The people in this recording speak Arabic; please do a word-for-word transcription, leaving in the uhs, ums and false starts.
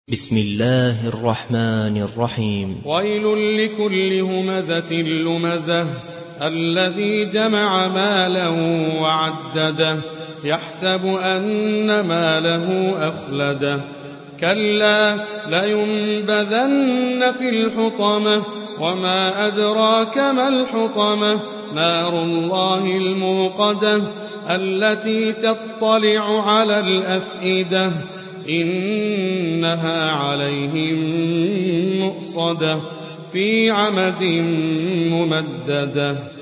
بسم الله الرحمن الرحيم. ويل لكل همزة لمزة الذي جمع مالا وعدده يحسب أن ماله أخلده كلا لينبذن في الحطمة وما أدراك ما الحطمة نار الله الموقدة التي تطلع على الأفئدة إنها عليهم مؤصدة في عمد ممددة.